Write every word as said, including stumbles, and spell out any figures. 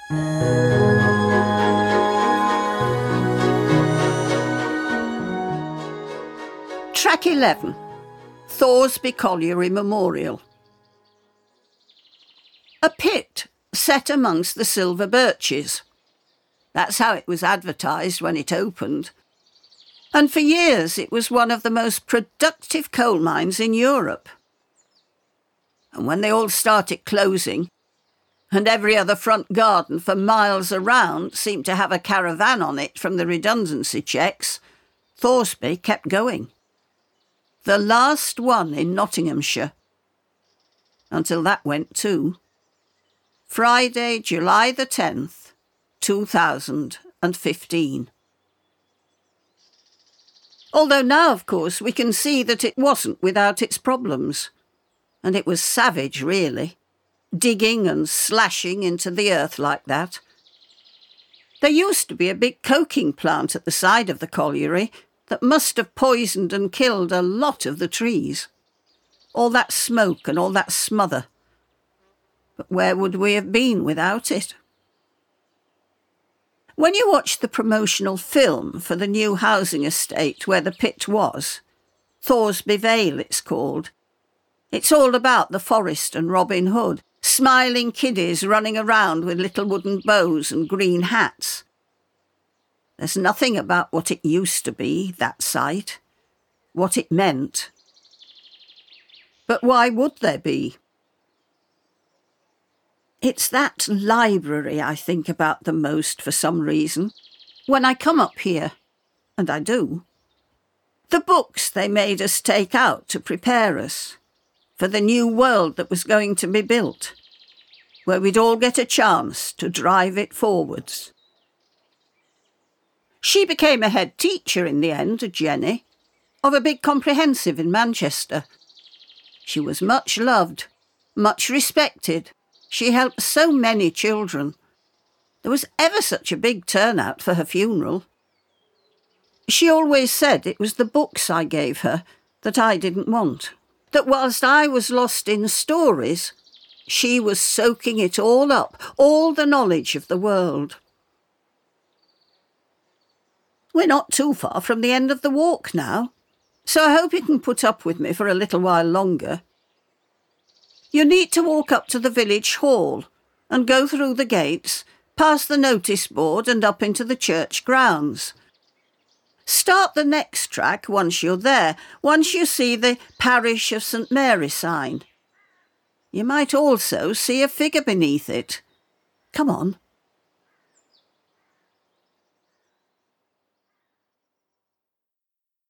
Track eleven. Thoresby Colliery Memorial. A pit set amongst the silver birches. That's how it was advertised when it opened. And for years it was one of the most productive coal mines in Europe. And when they all started closing, and every other front garden for miles around seemed to have a caravan on it from the redundancy checks, Thoresby kept going. The last one in Nottinghamshire. Until that went too. Friday, July the tenth, two thousand fifteen. Although now, of course, we can see that it wasn't without its problems. And it was savage, really, digging and slashing into the earth like that. There used to be a big coking plant at the side of the colliery that must have poisoned and killed a lot of the trees. All that smoke and all that smother. But where would we have been without it? When you watch the promotional film for the new housing estate where the pit was, Thoresby Vale it's called, it's all about the forest and Robin Hood, smiling kiddies running around with little wooden bows and green hats. There's nothing about what it used to be, that site, what it meant. But why would there be? It's that library I think about the most for some reason, when I come up here, and I do. The books they made us take out to prepare us for the new world that was going to be built, where we'd all get a chance to drive it forwards. She became a head teacher in the end, Jenny, of a big comprehensive in Manchester. She was much loved, much respected. She helped so many children. There was ever such a big turnout for her funeral. She always said it was the books I gave her that I didn't want, that whilst I was lost in stories, she was soaking it all up, all the knowledge of the world. We're not too far from the end of the walk now, so I hope you can put up with me for a little while longer. You need to walk up to the village hall and go through the gates, past the notice board and up into the church grounds. Start the next track once you're there, once you see the Parish of St Mary sign. You might also see a figure beneath it. Come on.